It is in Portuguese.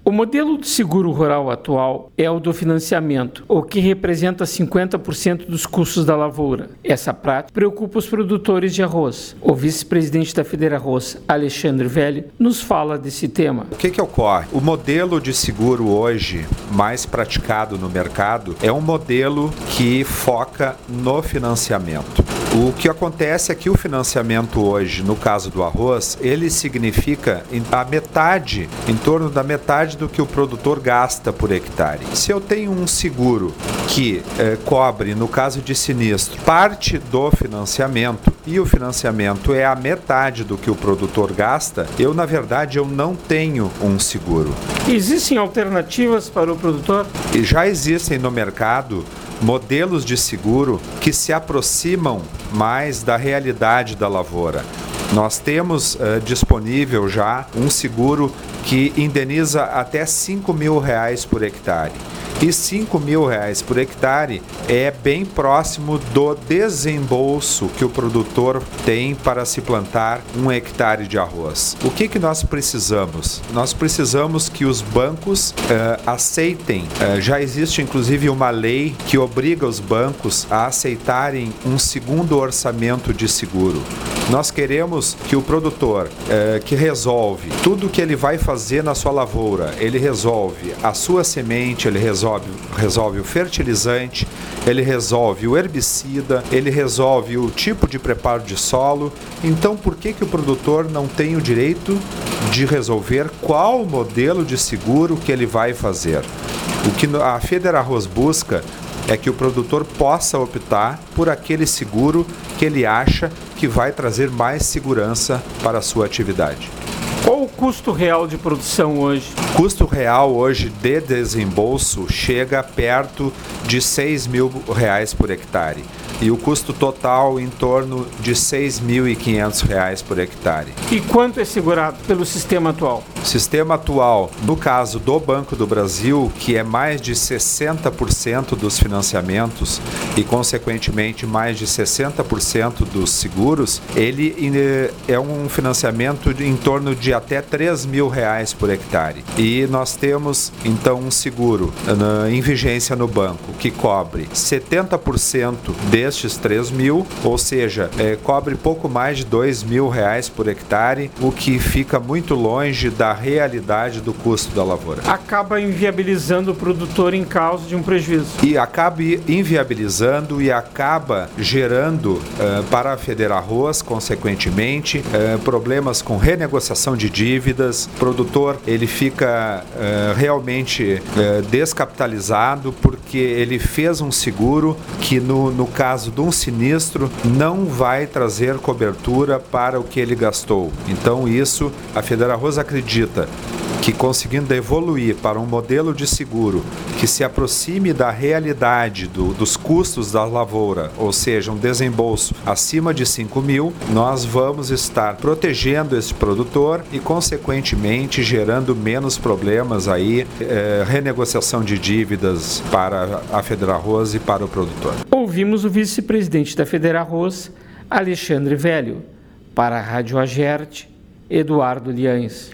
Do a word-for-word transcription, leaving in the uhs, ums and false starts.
O modelo de seguro rural atual é o do financiamento, o que representa cinquenta por cento dos custos da lavoura. Essa prática preocupa os produtores de arroz. O vice-presidente da Federarroz, Alexandre Velho, nos fala desse tema. O que que ocorre? O modelo de seguro hoje mais praticado no mercado é um modelo que foca no financiamento. O que acontece é que o financiamento hoje, no caso do arroz, ele significa a metade, em torno da metade do que o produtor gasta por hectare. Se eu tenho um seguro que eh, cobre, no caso de sinistro, parte do financiamento e o financiamento é a metade do que o produtor gasta, eu, na verdade, eu não tenho um seguro. Existem alternativas para o produtor? E já existem no mercado modelos de seguro que se aproximam mais da realidade da lavoura. Nós temos uh, disponível já um seguro que indeniza até cinco mil reais por hectare. E cinco mil reais por hectare é bem próximo do desembolso que o produtor tem para se plantar um hectare de arroz. O que que nós precisamos? Nós precisamos que os bancos uh, aceitem, uh, já existe inclusive uma lei que obriga os bancos a aceitarem um segundo orçamento de seguro. Nós queremos que o produtor uh, que resolve tudo que ele vai fazer na sua lavoura, ele resolve a sua semente, ele resolve resolve o fertilizante, ele resolve o herbicida, ele resolve o tipo de preparo de solo. Então, por que que o produtor não tem o direito de resolver qual modelo de seguro que ele vai fazer? O que a Federarroz busca é que o produtor possa optar por aquele seguro que ele acha que vai trazer mais segurança para a sua atividade. Qual o custo real de produção hoje? O custo real hoje de desembolso chega perto de seis mil reais por hectare. E o custo total em torno de seis mil e quinhentos reais por hectare. E quanto é segurado pelo sistema atual? O sistema atual, no caso do Banco do Brasil, que é mais de sessenta por cento dos financiamentos e, consequentemente, mais de sessenta por cento dos seguros, ele é um financiamento em torno de até três mil reais por hectare. E nós temos, então, um seguro em vigência no banco que cobre setenta por cento destes três mil, ou seja, é, cobre pouco mais de dois mil reais por hectare, o que fica muito longe da realidade do custo da lavoura. Acaba inviabilizando o produtor em causa de um prejuízo. E acaba inviabilizando e acaba gerando uh, para a Federarroz, consequentemente, uh, problemas com renegociação de dívidas. O produtor ele fica uh, realmente uh, descapitalizado porque ele fez um seguro que no, no caso de um sinistro não vai trazer cobertura para o que ele gastou. Então isso a Federarroz acredita que, conseguindo evoluir para um modelo de seguro que se aproxime da realidade do, dos custos da lavoura, ou seja, um desembolso acima de cinco mil, nós vamos estar protegendo esse produtor e, consequentemente, gerando menos problemas aí, eh, renegociação de dívidas para a Federarroz e para o produtor. Ouvimos o vice-presidente da Federarroz, Alexandre Velho. Para a Rádio Agerte, Eduardo Liães.